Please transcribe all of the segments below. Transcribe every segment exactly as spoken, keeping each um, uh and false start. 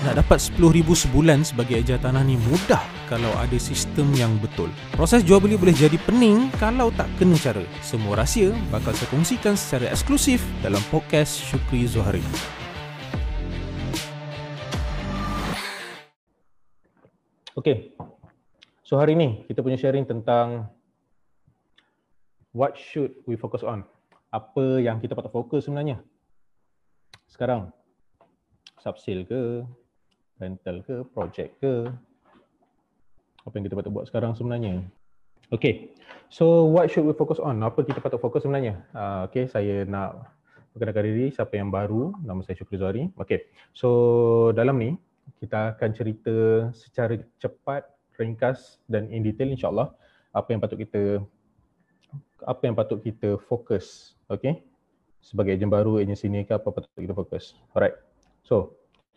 Nak dapat sepuluh ribu sebulan sebagai ejar tanah ni mudah kalau ada sistem yang betul. Proses jual beli boleh jadi pening kalau tak kena cara. Semua rahsia bakal saya kongsikan secara eksklusif dalam podcast Syukri Zuhari. Okay, so hari ni kita punya sharing tentang what should we focus on. Apa yang kita patut fokus sebenarnya sekarang? Subsale ke, rental ke, project ke, apa yang kita patut buat sekarang sebenarnya. Okay, so what should we focus on? Apa kita patut fokus sebenarnya? Uh, okay, saya nak perkenalkan diri, siapa yang baru, nama saya Syukri Zuhari. Okay, so dalam ni kita akan cerita secara cepat, ringkas dan in detail insyaAllah apa yang patut kita apa yang patut kita fokus. Okay, sebagai ejen baru, agensi ni ke, apa patut kita fokus. Alright, so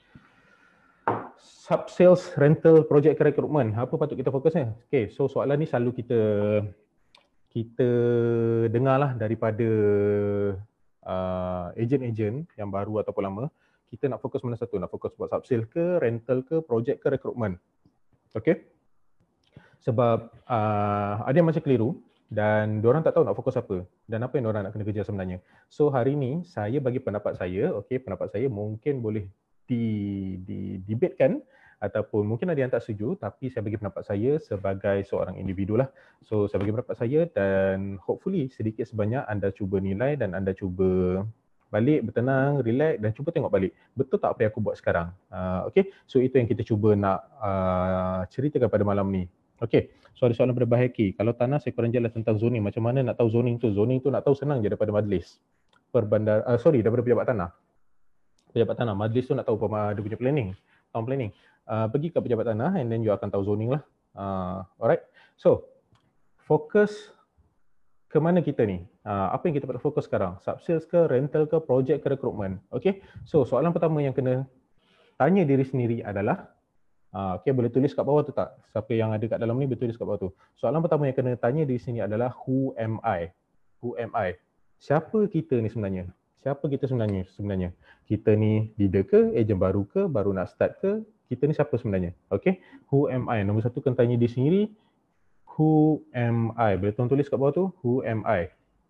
sub-sales, rental, project ke recruitment, apa patut kita fokusnya? Okay, so soalan ni selalu kita kita dengar lah daripada uh, ejen-ejen yang baru ataupun lama. Kita nak fokus mana satu? Nak fokus buat sub-sale ke, rental ke, project ke, recruitment. Okay, sebab uh, ada yang macam keliru dan diorang tak tahu nak fokus apa dan apa yang diorang nak kena kerja sebenarnya. So hari ni saya bagi pendapat saya, okay, pendapat saya mungkin boleh di, di debatekan ataupun mungkin ada yang tak setuju, tapi saya bagi pendapat saya sebagai seorang individu lah. So saya bagi pendapat saya dan hopefully sedikit sebanyak anda cuba nilai dan anda cuba balik, bertenang, relax dan cuba tengok balik. Betul tak apa yang aku buat sekarang? Uh, okay, so itu yang kita cuba nak uh, ceritakan pada malam ni. Okay, so ada soalan daripada Bahaki. Kalau tanah saya kurang jelas tentang zoning, macam mana nak tahu zoning tu? Zoning tu nak tahu senang je daripada majlis. Perbandar, uh, sorry, daripada pejabat tanah. Pejabat tanah, majlis tu nak tahu dia punya planning, town planning. Uh, pergi ke pejabat tanah and then you akan tahu zoning lah. Uh, alright, so fokus ke mana kita ni? Uh, apa yang kita patut fokus sekarang? Sub-sales ke, rental ke, project ke, recruitment? Okay, so soalan pertama yang kena tanya diri sendiri adalah, uh, okay, boleh tulis kat bawah tu tak? Siapa yang ada kat dalam ni boleh tulis kat bawah tu. Soalan pertama yang kena tanya diri sini adalah who am I? Who am I? Siapa kita ni sebenarnya? Siapa kita sebenarnya? Sebenarnya kita ni leader ke, ejen baru ke, baru nak start ke? Kita ni siapa sebenarnya? Okay, who am I? Nombor satu kena tanya diri sendiri, who am I? Boleh tuan tulis kat bawah tu, who am I?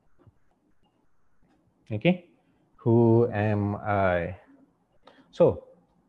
Okay, who am I? So,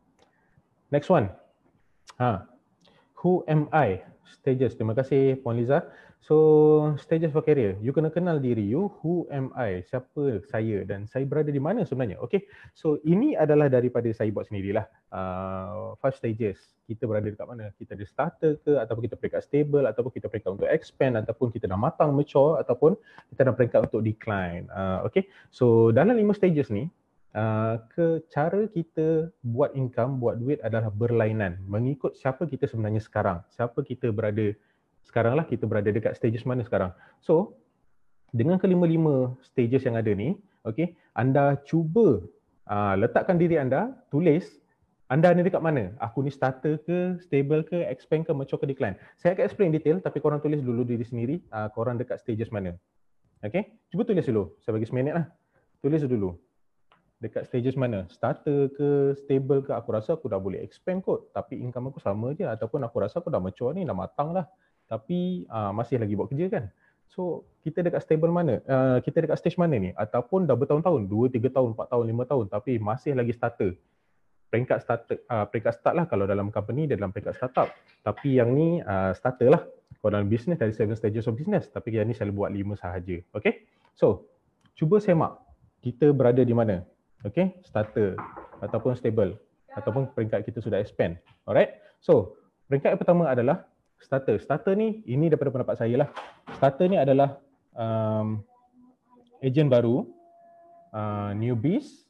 next one. Ha, who am I? Stages. Terima kasih Puan Liza. So, stages for career. You kena kenal diri you. Who am I? Siapa saya dan saya berada di mana sebenarnya? Okay. So, ini adalah daripada saya buat sendirilah. Uh, five stages. Kita berada dekat mana? Kita ada starter ke? Ataupun kita peringkat stable? Ataupun kita peringkat untuk expand? Ataupun kita dah matang, mature? Ataupun kita dah peringkat untuk decline? Uh, okay. So, dalam lima stages ni, Uh, ke cara kita buat income, buat duit adalah berlainan mengikut siapa kita sebenarnya sekarang. Siapa kita berada sekarang lah, kita berada dekat stages mana sekarang. So, dengan kelima-lima stages yang ada ni, okay, anda cuba uh, letakkan diri anda, tulis, anda ni dekat mana? Aku ni starter ke, stable ke, expand ke, mature ke, decline. Saya akan explain detail, tapi korang tulis dulu diri sendiri, uh, korang dekat stages mana. Okay, cuba tulis dulu, saya bagi seminit lah. Tulis dulu. Dekat stages mana? Starter ke, stable ke, aku rasa aku dah boleh expand kot, tapi income aku sama je, ataupun aku rasa aku dah mature ni, dah matang lah, tapi uh, masih lagi buat kerja kan. So, kita dekat stable mana? Uh, kita dekat stage mana ni? Ataupun dah bertahun-tahun, dua, tiga tahun, empat tahun, lima tahun, tapi masih lagi starter. Peringkat starter, uh, peringkat start lah kalau dalam company, dia dalam peringkat startup. Tapi yang ni uh, starter lah. Kalau dalam business, dari seven stages of business, tapi yang ni saya buat lima sahaja. Okay? So, cuba semak, kita berada di mana? Okay, starter ataupun stable ataupun peringkat kita sudah expand. Alright, so peringkat yang pertama adalah starter. Starter ni, ini daripada pendapat saya lah. Starter ni adalah um, ejen baru, uh, newbies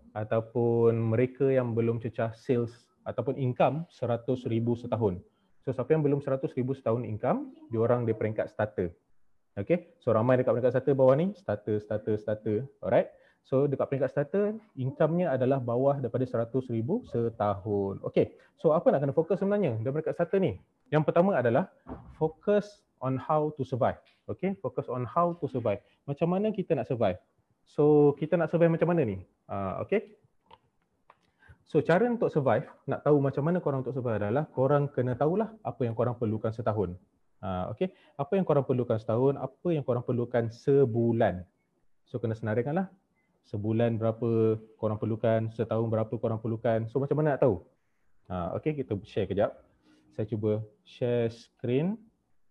ataupun mereka yang belum cecah sales ataupun income seratus ribu setahun. So siapa yang belum seratus ribu setahun income, diorang di peringkat starter. Okay, so ramai dekat peringkat starter bawah ni, starter, starter, starter. Alright. So dekat peringkat starter, income-nya adalah bawah daripada seratus ribu setahun. Okay, so apa nak kena fokus sebenarnya dalam peringkat starter ni? Yang pertama adalah focus on how to survive. Okay, focus on how to survive. Macam mana kita nak survive? So kita nak survive macam mana ni? Uh, okay. So cara untuk survive, nak tahu macam mana korang untuk survive adalah korang kena tahulah apa yang korang perlukan setahun. Uh, okay, apa yang korang perlukan setahun, apa yang korang perlukan sebulan. So kena senaraikanlah. Sebulan berapa korang perlukan, setahun berapa korang perlukan. So macam mana nak tahu? Uh, okay, kita share kejap. Saya cuba share screen.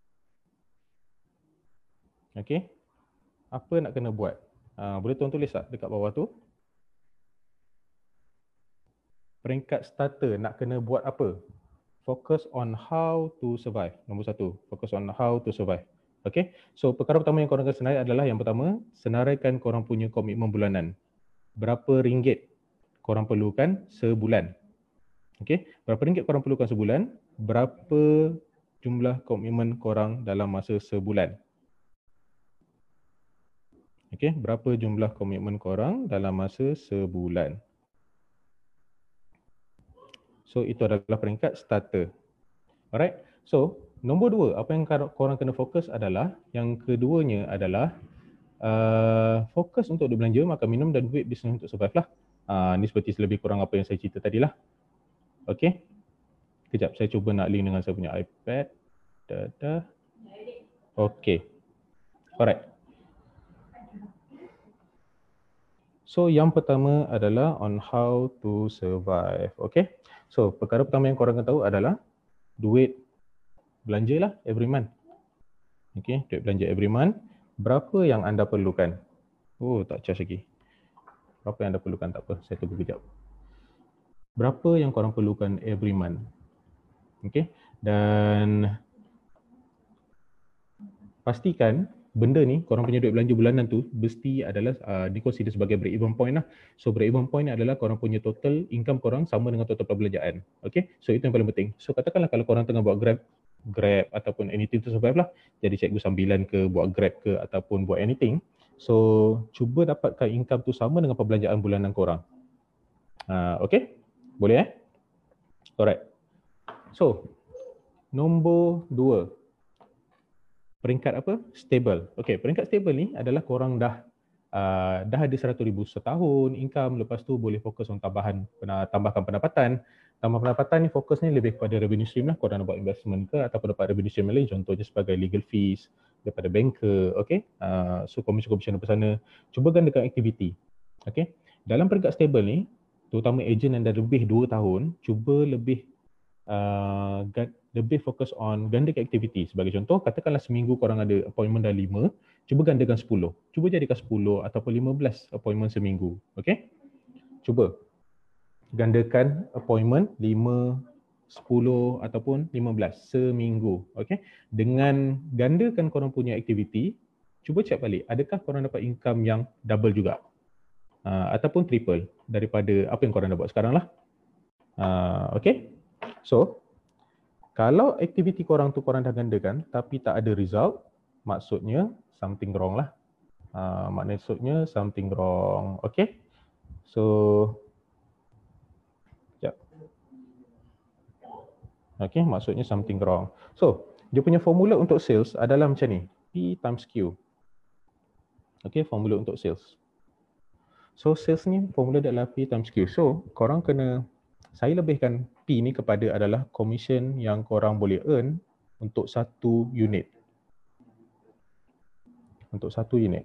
Okay, apa nak kena buat? Uh, boleh tuan tulis tak dekat bawah tu? Peringkat starter nak kena buat apa? Focus on how to survive. Nombor satu, focus on how to survive. Okay, so perkara pertama yang korang kena senarai adalah yang pertama, senaraikan korang punya komitmen bulanan. Berapa ringgit korang perlukan sebulan? Okay, berapa ringgit korang perlukan sebulan? Berapa jumlah komitmen korang dalam masa sebulan? Okay, berapa jumlah komitmen korang dalam masa sebulan? So itu adalah peringkat starter. Alright, so nombor dua, apa yang korang kena fokus adalah, yang keduanya adalah uh, fokus untuk duit belanja, makan minum dan duit bisnes untuk survive lah. Uh, ni seperti lebih kurang apa yang saya cerita tadi lah. Okay, kejap saya cuba nak link dengan saya punya iPad. Dah, dah. Okay, alright. So yang pertama adalah on how to survive. Okay, so perkara pertama yang korang kena tahu adalah duit belanja lah every month. Okay, duit belanja every month. Berapa yang anda perlukan? Oh, tak charge lagi. Berapa yang anda perlukan? Tak apa, saya tunggu kejap. Berapa yang korang perlukan every month? Okay, dan pastikan benda ni, korang punya duit belanja bulanan tu mesti adalah uh, dikonsider sebagai break even point lah. So break even point adalah korang punya total income korang sama dengan total perbelanjaan. Okay, so itu yang paling penting. So katakanlah kalau korang tengah buat Grab, Grab ataupun anything to survive lah, jadi cikgu sambilan ke, buat Grab ke ataupun buat anything. So cuba dapatkan income tu sama dengan perbelanjaan bulanan korang. Uh, okay, boleh eh? Alright. So nombor dua, peringkat apa? Stable. Okay, peringkat stable ni adalah korang dah uh, dah ada seratus ribu setahun income, lepas tu boleh fokus on tambahan, tambahkan pendapatan. Tambah pendapatan ni fokusnya lebih kepada revenue stream lah. Korang nak buat investment ke ataupun dapat revenue stream lain, contohnya sebagai legal fees daripada banker. Okay, uh, so commission-commission daripada sana. Cuba gandakan aktiviti. Okay, dalam peringkat stable ni, terutama ejen yang dah lebih dua tahun, cuba lebih uh, lebih fokus on gandakan aktiviti. Sebagai contoh, katakanlah seminggu korang ada appointment dah lima, cuba gandakan sepuluh. Cuba jadikan sepuluh ataupun lima belas appointment seminggu. Okay? Cuba gandakan appointment lima, sepuluh ataupun lima belas seminggu. Okay? Dengan gandakan korang punya aktiviti, cuba check balik, adakah korang dapat income yang double juga? Uh, ataupun triple daripada apa yang korang dah buat sekarang lah. Uh, okay? So, kalau aktiviti korang tu korang dah gandakan tapi tak ada result, maksudnya something wrong lah. Uh, maksudnya something wrong. Okay? So, sekejap. Okay, maksudnya something wrong. So, dia punya formula untuk sales adalah macam ni. P times Q. Okay, formula untuk sales. So, sales ni formula dia adalah P times Q. So, korang kena, saya lebihkan P ni kepada adalah commission yang korang boleh earn untuk satu unit. Untuk satu unit.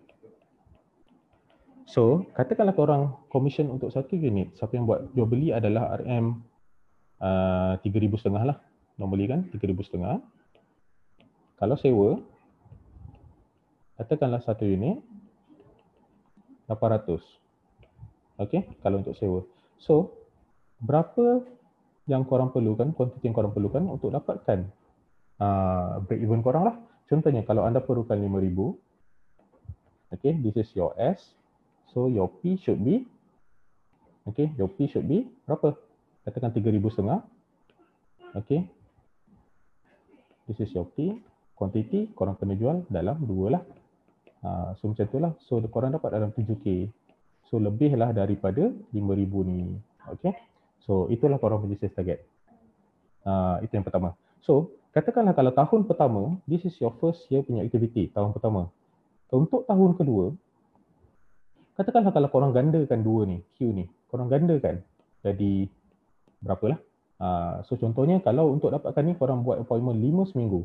So, katakanlah korang commission untuk satu unit, siapa yang buat jual beli adalah R M uh, tiga ribu setengah lah. Nombor beli kan tiga ribu setengah. Kalau sewa, katakanlah satu unit lapan ratus. Okay, kalau untuk sewa. So, berapa yang korang perlukan, kuantiti yang korang perlukan untuk dapatkan uh, break even korang lah. Contohnya kalau anda perlukan lima ribu, okay, this is your S, so your P should be, okay, your P should be berapa? Katakan tiga ribu setengah, okay, this is your P, kuantiti korang kena jual dalam dua lah. Uh, so macam tu lah, so korang dapat dalam tujuh K, so lebih lah daripada lima ribu ni, okay. So itulah korang punya sales target. Uh, itu yang pertama. So katakanlah kalau tahun pertama, this is your first year punya aktiviti, tahun pertama. Untuk tahun kedua, katakanlah kalau korang gandakan dua ni, Q ni, korang gandakan jadi Berapalah. Uh, so contohnya kalau untuk dapatkan ni korang buat appointment lima seminggu.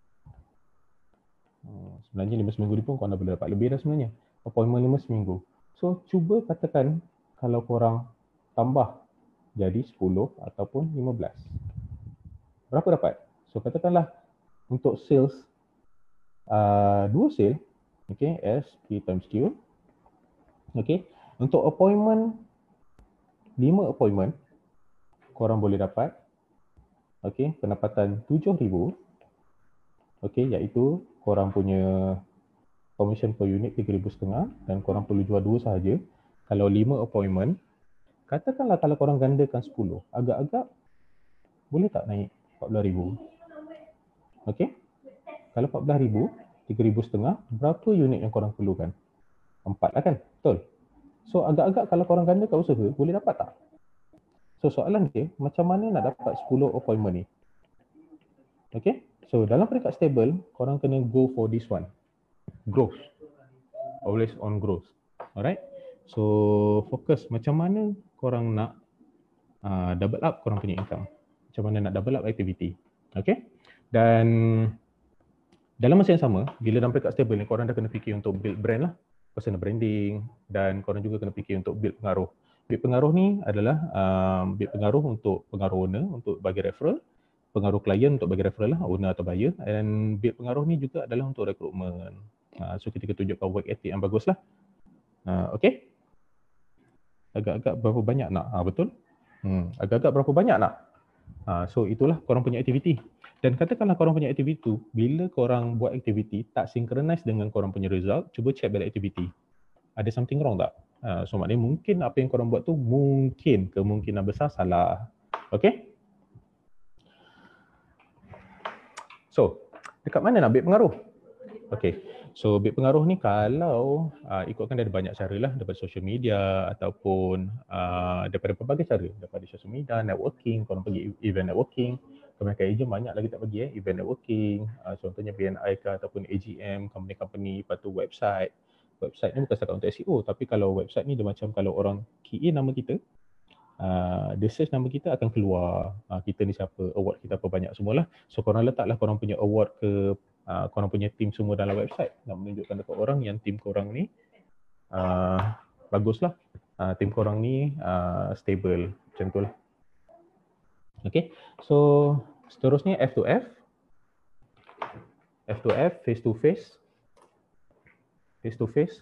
Hmm, sebenarnya lima seminggu ni pun korang dah boleh dapat lebih dah sebenarnya. Appointment lima seminggu. So cuba katakan kalau korang tambah jadi sepuluh ataupun lima belas. Berapa dapat? So katakanlah untuk sales, uh, dua sale, okay, S P times Q. Okay, untuk appointment, lima appointment, korang boleh dapat, okay, pendapatan tujuh ribu. Okay, iaitu korang punya commission per unit tiga ribu setengah dan korang perlu jual dua sahaja. Kalau lima appointment, katakanlah kalau korang gandakan sepuluh, agak-agak boleh tak naik empat belas ribu? Okay, kalau empat belas ribu, tiga ribu setengah, berapa unit yang korang perlukan? Empat lah kan? Betul? So agak-agak kalau korang gandakan usaha, boleh dapat tak? So soalan dia, macam mana nak dapat sepuluh appointment ni? Okay, so dalam peringkat stable, korang kena go for this one. Growth. Always on growth. Alright, so fokus macam mana korang nak uh, double up korang punya income. Macam mana nak double up activity. Okay, dan dalam masa yang sama, bila dalam peringkat stable ni, korang dah kena fikir untuk build brand lah, personal branding, dan korang juga kena fikir untuk build pengaruh. Build pengaruh ni adalah um, build pengaruh untuk pengaruh owner, untuk bagi referral, pengaruh klien untuk bagi referral lah, owner atau buyer, dan build pengaruh ni juga adalah untuk rekrutmen. Uh, so kita tunjukkan work ethic yang bagus lah. Uh, okay? Agak-agak berapa banyak nak? Uh, betul? Hmm, agak-agak berapa banyak nak? Uh, so itulah korang punya aktiviti. Dan katakanlah korang punya aktiviti tu, bila korang buat aktiviti tak synchronize dengan korang punya result, cuba check balik aktiviti. Ada something wrong tak? Uh, so maknanya mungkin apa yang korang buat tu mungkin kemungkinan besar salah. Okay? So, dekat mana nak build pengaruh? Okay, so build pengaruh ni kalau uh, ikutkan dia ada banyak cara lah, daripada social media ataupun uh, daripada pelbagai cara. Daripada social media, networking, korang pergi event networking. Kebanyakan agent banyak lagi tak pergi eh, event networking. Uh, contohnya B N I ke ataupun A G M, company-company, lepas tu website. Website ni bukan setakat untuk S E O, tapi kalau website ni dia macam kalau orang key in nama kita, Uh, dia search nama kita akan keluar uh, kita ni siapa, award kita apa banyak semualah. So korang letaklah korang punya award ke uh, korang punya team semua dalam website, nak menunjukkan dekat orang yang team korang ni uh, baguslah, uh, team korang ni uh, stable, macam tu lah. Okay, so seterusnya F to F. F to F, face to face. Face to face.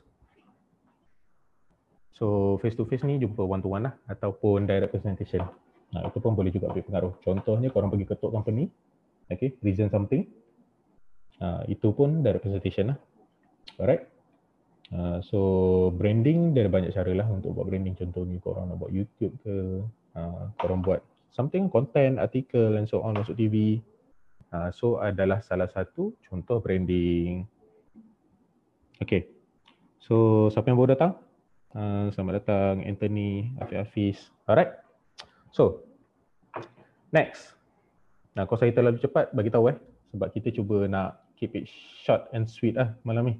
So face to face ni jumpa one to one lah ataupun direct presentation. Nah, itu pun boleh juga berpengaruh. Contohnya korang pergi ketuk company, okay, present something. Uh, itu pun direct presentation lah. Alright. Uh, so branding dia ada banyak cara lah untuk buat branding. Contohnya korang nak buat YouTube ke, uh, korang buat something, content, artikel and so on, masuk T V. Uh, so adalah salah satu contoh branding. Okay. So siapa yang baru datang? Uh, selamat datang Anthony, Afiq Hafiz. Alright. So, next. Nah, kalau saya terlalu cepat, bagi tahu eh. Sebab kita cuba nak keep it short and sweet lah malam ni.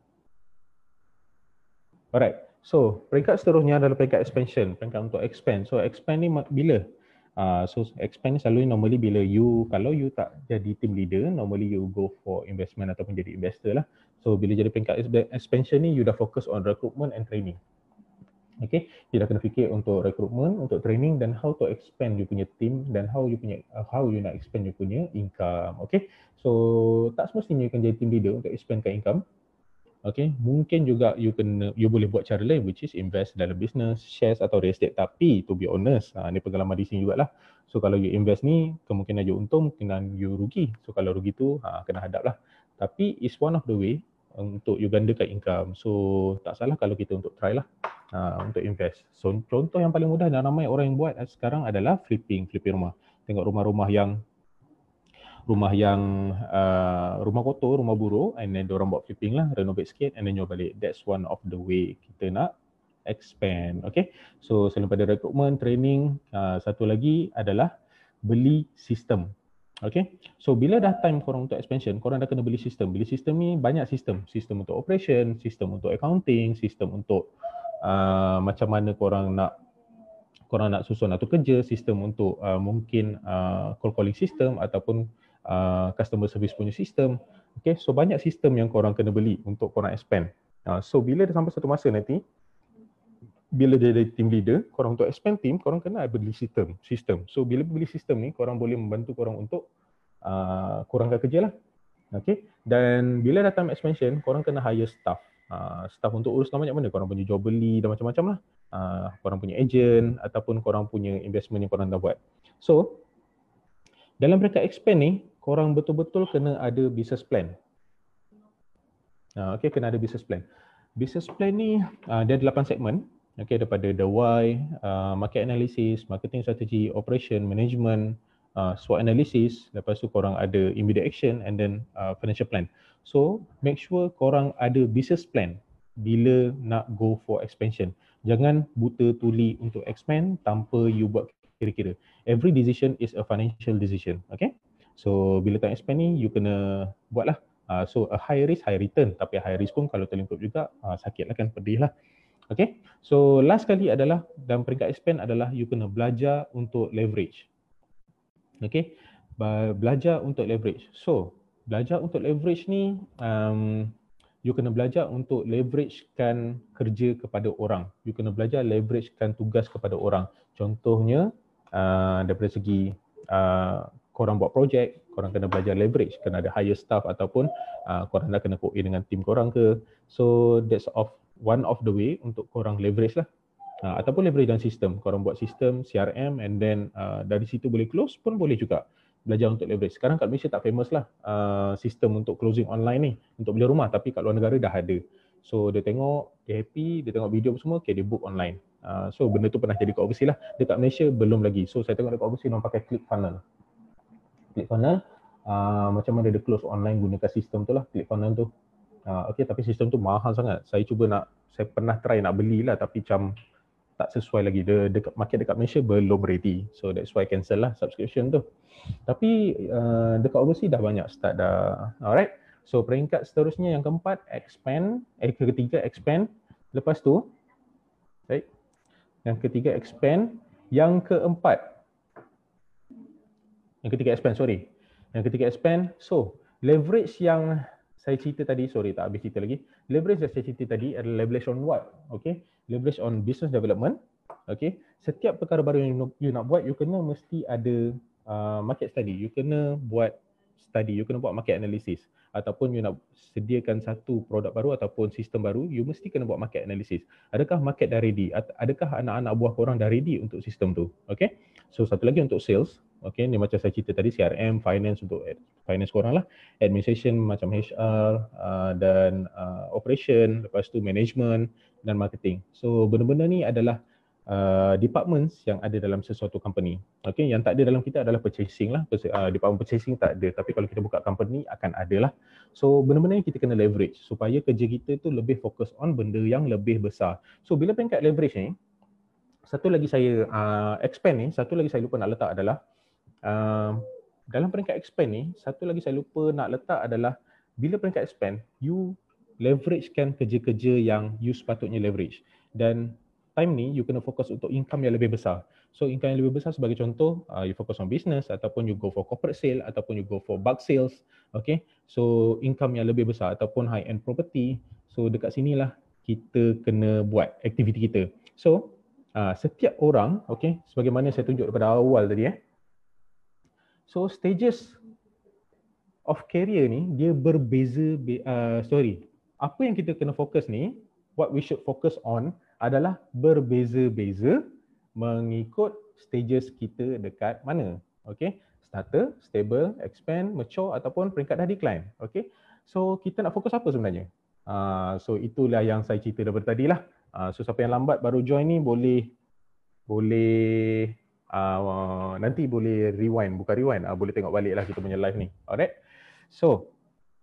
Alright. So, peringkat seterusnya adalah peringkat expansion. Peringkat untuk expand. So, expand ni bila? Uh, so, expand ni selalu normally bila you, kalau you tak jadi team leader, normally you go for investment ataupun jadi investor lah. So, bila jadi peringkat expansion ni, you dah fokus on recruitment and training. Okay, you dah kena fikir untuk recruitment, untuk training dan how to expand you punya team dan how you punya uh, how you nak expand you punya income. Okay, so tak semestinya you kan jadi team leader untuk expandkan income. Okay, mungkin juga you kena you boleh buat cara lain, which is invest dalam business, shares atau real estate. Tapi to be honest, uh, ni pengalaman di sini jugalah. So kalau you invest ni, kemungkinan you untung, kemungkinan you rugi. So kalau rugi tu uh, kena hadap lah. Tapi it's one of the way untuk you gandakan income. So tak salah kalau kita untuk try lah uh, untuk invest. So contoh yang paling mudah dan ramai orang yang buat sekarang adalah flipping, flipping rumah. Tengok rumah-rumah yang rumah yang uh, rumah kotor, rumah buruk, and then diorang buat flipping lah, renovate sikit and then jual balik. That's one of the way kita nak expand. Okay, so selain pada recruitment, training, uh, satu lagi adalah beli sistem. Okay, so bila dah time korang untuk expansion, korang dah kena beli sistem. Beli sistem ni banyak sistem. Sistem untuk operation, sistem untuk accounting, sistem untuk uh, macam mana korang nak korang nak susun atau kerja sistem untuk uh, mungkin uh, call calling system ataupun uh, customer service punya sistem. Okay, so banyak sistem yang korang kena beli untuk korang expand. Uh, so bila dah sampai satu masa nanti, bila jadi team leader, korang untuk expand team, korang kena beli sistem. sistem. So bila beli sistem ni, korang boleh membantu korang untuk uh, kurangkan kerja lah. Okay, dan bila datang expansion, korang kena hire staff. Uh, staff untuk urus banyak mana, korang punya jual beli dan macam-macam lah. Uh, korang punya agent ataupun korang punya investment yang korang dah buat. So, dalam mereka expand ni, korang betul-betul kena ada business plan. Uh, okay, kena ada business plan. Business plan ni, uh, dia ada lapan segmen. Okay, daripada the why, uh, market analysis, marketing strategy, operation, management, uh, SWOT analysis, lepas tu korang ada immediate action and then uh, financial plan. So, make sure korang ada business plan bila nak go for expansion. Jangan buta tuli untuk expand tanpa you buat kira-kira. Every decision is a financial decision, okay? So, bila tak expand ni, you kena buat lah. Uh, so, a high risk, high return. Tapi high risk pun kalau terlingkup juga, uh, sakit lah kan, pedih lah. Okay, so last kali adalah dalam peringkat expand adalah you kena belajar untuk leverage. Okay, belajar untuk leverage. So, belajar untuk leverage ni, um, you kena belajar untuk leveragekan kerja kepada orang. You kena belajar leveragekan tugas kepada orang. Contohnya, uh, daripada segi uh, korang buat projek, korang kena belajar leverage. Kena ada hire staff ataupun uh, korang dah kena co-in dengan tim korang ke. So, that's of one of the way untuk korang leverage lah. Uh, ataupun leverage dalam sistem. Korang buat sistem C R M and then uh, dari situ boleh close pun boleh juga. Belajar untuk leverage. Sekarang kat Malaysia tak famous lah uh, sistem untuk closing online ni untuk beli rumah, tapi kat luar negara dah ada. So dia tengok, dia happy, dia tengok video semua, okay, dia book online. Uh, so benda tu pernah jadi kat overseas lah. Dekat Malaysia belum lagi. So saya tengok dekat overseas orang pakai ClickFunnels. ClickFunnels uh, macam mana dia close online gunakan sistem tu lah, ClickFunnels tu. Uh, okay, tapi sistem tu mahal sangat. Saya cuba nak, saya pernah try nak belilah tapi macam tak sesuai lagi. The, dekat market dekat Malaysia belum ready. So that's why cancel lah subscription tu. Tapi uh, dekat overseas dah banyak start dah. Alright. So peringkat seterusnya yang keempat, expand. Eh ketiga expand. Lepas tu, right. Yang ketiga expand. Yang keempat, yang ketiga expand, sorry. Yang ketiga expand. So leverage yang saya cerita tadi, sorry tak habis cerita lagi. Leverage yang saya cerita tadi adalah leverage on what? Okay. Leverage on business development. Okay. Setiap perkara baru yang you nak buat, you kena mesti ada uh, market study. You kena buat study, you kena buat market analysis. Ataupun you nak sediakan satu produk baru ataupun sistem baru, you mesti kena buat market analysis. Adakah market dah ready? Adakah anak-anak buah korang dah ready untuk sistem tu? Okay. So satu lagi untuk sales. Okay, ni macam saya cerita tadi, C R M, finance untuk finance korang lah. Administration macam H R uh, dan uh, operation, lepas tu management dan marketing. So benda-benda ni adalah uh, departments yang ada dalam sesuatu company. Okay, yang tak ada dalam kita adalah purchasing lah. Uh, department purchasing tak ada, tapi kalau kita buka company akan ada lah. So benda-benda ni kita kena leverage supaya kerja kita tu lebih fokus on benda yang lebih besar. So bila peringkat leverage ni, satu lagi saya uh, expand ni, satu lagi saya lupa nak letak adalah uh, dalam peringkat expand ni, satu lagi saya lupa nak letak adalah bila peringkat expand, you leveragekan kerja-kerja yang you sepatutnya leverage. Dan time ni you kena fokus untuk income yang lebih besar. So income yang lebih besar sebagai contoh, uh, you fokus on business ataupun you go for corporate sale ataupun you go for bulk sales. Okay, so income yang lebih besar ataupun high end property. So dekat sinilah kita kena buat aktiviti kita. So Uh, setiap orang, okay, sebagaimana saya tunjuk daripada awal tadi eh. So stages of career ni dia berbeza, uh, sorry. Apa yang kita kena fokus ni, what we should focus on adalah berbeza-beza mengikut stages kita dekat mana. Okay, starter, stable, expand, mature ataupun peringkat dah decline. Okay, so kita nak fokus apa sebenarnya? Uh, so itulah yang saya cerita daripada tadi lah. Uh, so siapa yang lambat baru join ni boleh boleh uh, nanti boleh rewind, bukan rewind, uh, boleh tengok balik lah kita punya live ni. Alright. So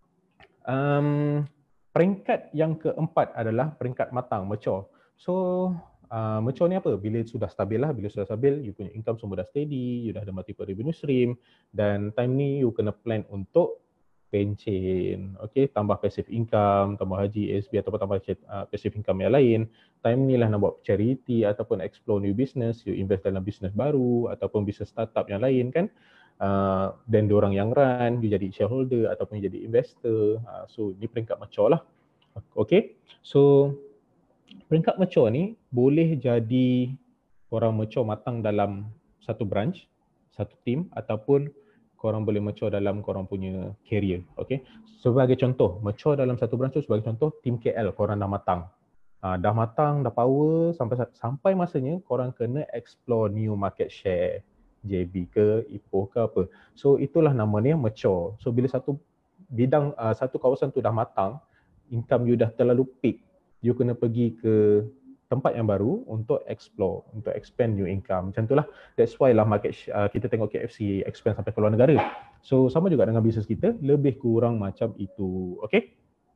um, peringkat yang keempat adalah peringkat matang, mature. So uh, mature ni apa? Bila sudah stabil lah, bila sudah stabil, you punya income semua dah steady, you dah ada multiple revenue stream, dan time ni you kena plan untuk pencen, okay, tambah passive income, tambah haji, A S B ataupun tambah uh, passive income yang lain. Time ni lah nak buat charity ataupun explore new business, you invest dalam business baru ataupun business startup yang lain kan. Uh, dan diorang yang run, you jadi shareholder ataupun you jadi investor. Uh, so ni peringkat mature lah. Okay, so peringkat mature ni boleh jadi korang mature matang dalam satu branch, satu team ataupun korang boleh mature dalam korang punya career. Okay, sebagai contoh, mature dalam satu branch tu sebagai contoh team K L korang dah matang. Uh, dah matang, dah power, sampai sampai masanya korang kena explore new market share, J B ke, Ipoh ke apa. So itulah namanya mature. So bila satu bidang, uh, satu kawasan tu dah matang, income you dah terlalu peak, you kena pergi ke tempat yang baru untuk explore, untuk expand new income. Macam itulah. That's why lah market uh, kita tengok K F C expand sampai ke luar negara. So sama juga dengan bisnes kita, lebih kurang macam itu. Okay?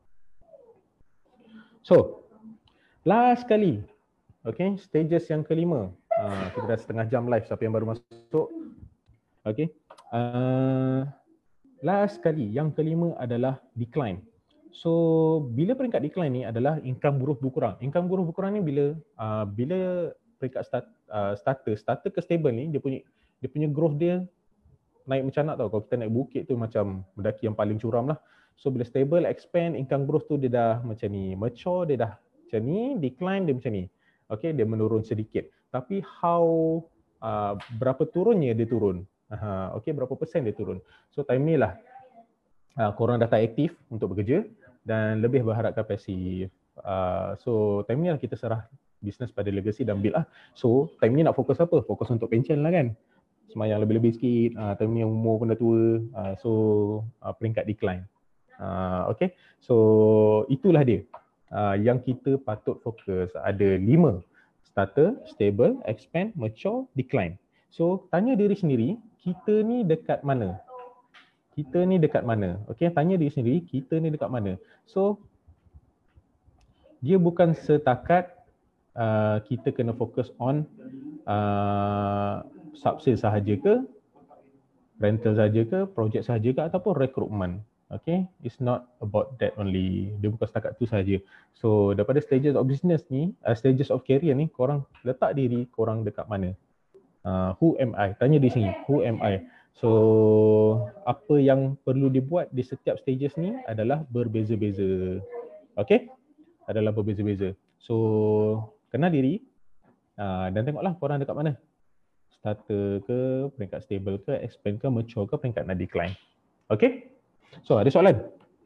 So, last kali, okay, stages yang kelima. Uh, kita dah setengah jam live, siapa yang baru masuk. Okay. Uh, last kali, yang kelima adalah decline. So, bila peringkat decline ni adalah income buruh berkurang. Income buruh berkurang ni bila uh, bila peringkat start, uh, starter, starter ke stable ni, dia punya dia punya growth dia naik macam nak tau. Kalau kita naik bukit tu macam mendaki yang paling curam lah. So, bila stable, expand, income growth tu dia dah macam ni. Mature, dia dah macam ni. Decline, dia macam ni. Okay, dia menurun sedikit. Tapi how, uh, berapa turunnya dia turun? Uh, okay, berapa persen dia turun? So, time ni lah uh, korang dah tak aktif untuk bekerja dan lebih berharapkan pasif. Uh, so time ni lah kita serah bisnes pada legacy dan build lah. So time ni nak fokus apa? Fokus untuk pension lah kan. Semayang lebih-lebih sikit. Uh, time ni umur pun dah tua. Uh, so uh, peringkat decline. Uh, okay. So itulah dia. Uh, yang kita patut fokus. Ada lima. Starter, stable, expand, mature, decline. So tanya diri sendiri, kita ni dekat mana? Kita ni dekat mana? Okay, tanya diri sendiri, kita ni dekat mana? So, dia bukan setakat uh, kita kena fokus on uh, subsale sahaja ke, rental sahaja ke, projek sahaja ke, ataupun rekrutmen. Okay, it's not about that only. Dia bukan setakat tu sahaja. So, daripada stages of business ni, uh, stages of career ni, korang letak diri korang dekat mana? Uh, who am I? Tanya di sini, who am I? So, apa yang perlu dibuat di setiap stages ni adalah berbeza-beza. Okay? Adalah berbeza-beza. So, kenal diri uh, dan tengoklah korang dekat mana. Starter ke, peringkat stable ke, expand ke, mature ke, peringkat nak decline. Okay? So, ada soalan?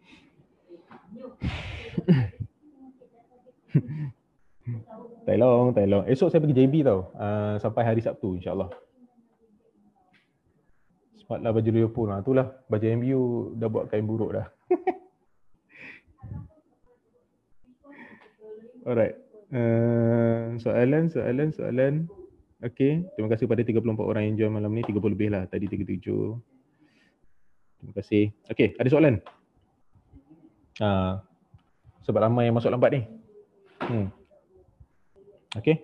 Tak long, tak long. Esok saya pergi J B tau. Uh, sampai hari Sabtu insyaAllah. Sepatlah baju Liverpool lah. Itulah baju M U dah buat kain buruk dah. Alright. Uh, soalan, soalan, soalan. Okay. Terima kasih kepada tiga puluh empat orang yang join malam ni. tiga puluh lebih lah. Tadi tiga puluh tujuh. Terima kasih. Okay. Ada soalan? Uh, sebab ramai yang masuk lambat ni. Hmm. Okay.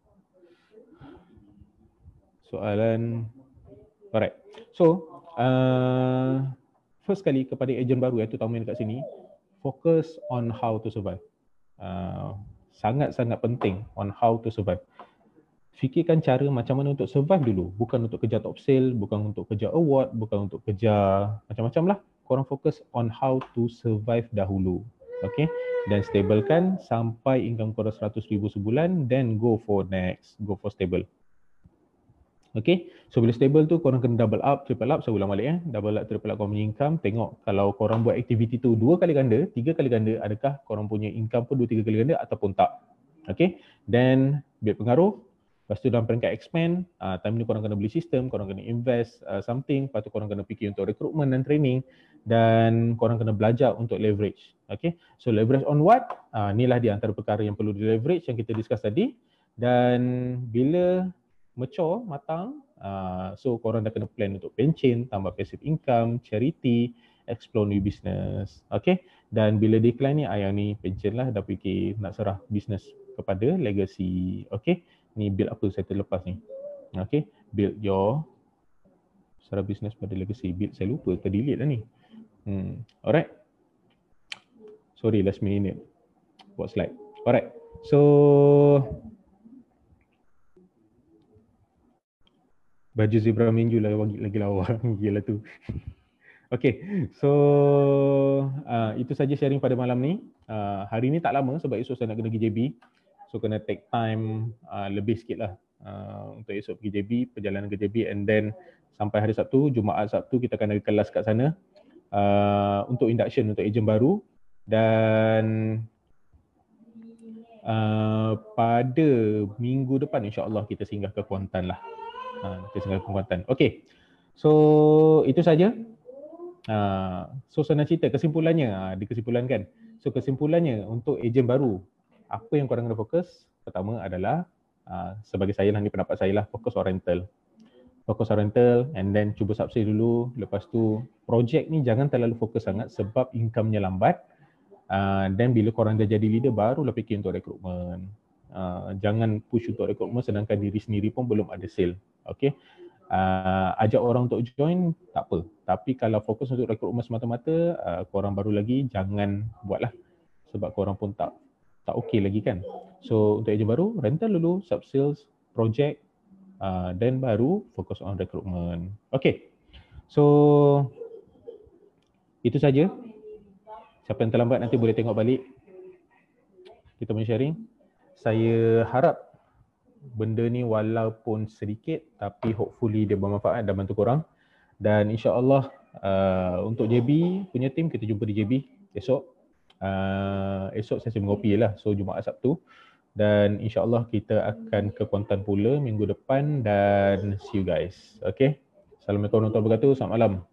Soalan. Alright. So, uh, first kali kepada ejen baru yang terutamanya dekat sini, focus on how to survive. Uh, sangat-sangat penting on how to survive. Fikirkan cara macam mana untuk survive dulu. Bukan untuk kejar top sale, bukan untuk kejar award, bukan untuk kejar macam-macam lah. Korang fokus on how to survive dahulu. Okay. Dan stablekan sampai income korang seratus ribu sebulan, then go for next. Go for stable. Okay, so bila stable tu korang kena double up, triple up, saya ulang balik eh. Double up, triple up korang punya income. Tengok kalau korang buat aktiviti tu dua kali ganda, tiga kali ganda, adakah korang punya income pun dua, tiga kali ganda ataupun tak. Okay, then biar pengaruh. Lepas tu dalam peringkat expand, uh, time ni korang kena beli sistem, korang kena invest uh, something, lepas tu korang kena fikir untuk recruitment dan training, dan korang kena belajar untuk leverage. Okay, so leverage on what? Uh, inilah di antara perkara yang perlu di leverage yang kita discuss tadi. Dan bila mature, matang, uh, so korang dah kena plan untuk pension, tambah passive income, charity, explore new business. Okay, dan bila decline ni, ayang ni pension lah, dah fikir nak serah business kepada legacy. Okay, ni build apa saya terlepas ni. Okay, build your serah business pada legacy. Build, saya lupa, terdelete dah ni. Hmm. Alright. Sorry, last minute buat slide. Alright. So baju zebra minggu lah lagi, lagi lawa. Gila tu. Okay, so uh, itu saja sharing pada malam ni. Uh, hari ni tak lama sebab esok saya nak kena pergi J B. So kena take time uh, lebih sikit lah uh, untuk esok pergi J B, perjalanan ke J B, and then sampai hari Sabtu, Jumaat Sabtu kita akan ada kelas kat sana uh, untuk induction untuk ejen baru. Dan uh, pada minggu depan insyaAllah kita singgah ke Kuantan lah. Uh, kita singgah ke Kuantan. Okay, so itu saja. Uh, so senang cerita, kesimpulannya, uh, di kesimpulan kan. So kesimpulannya untuk ejen baru, apa yang korang kena fokus? Pertama adalah, uh, sebagai saya lah, ni pendapat saya lah, fokus on rental. Fokus on rental and then cuba subsale dulu. Lepas tu, projek ni jangan terlalu fokus sangat sebab income-nya lambat. Uh, then bila korang dah jadi leader, barulah fikir untuk rekrutmen. Uh, jangan push untuk rekrutmen sedangkan diri sendiri pun belum ada sale. Okay. Uh, ajak orang untuk join, tak apa. Tapi kalau fokus untuk rekrutmen semata-mata, uh, korang baru lagi jangan buatlah. Sebab korang pun tak tak okey lagi kan. So untuk ejen baru, rental dulu, sub-sales, project, uh, then baru fokus on rekrutmen. Okay. So itu saja. Siapa yang terlambat nanti boleh tengok balik kita punya sharing. Saya harap benda ni walaupun sedikit tapi hopefully dia bermanfaat dan bantu korang. Dan insyaAllah uh, untuk J B punya team kita jumpa di J B esok. Uh, esok sesi mengopi lah, so Jumaat Sabtu. Dan insyaAllah kita akan ke Kuantan pula minggu depan dan see you guys. Okay. Assalamualaikum warahmatullahi wabarakatuh. Selamat malam.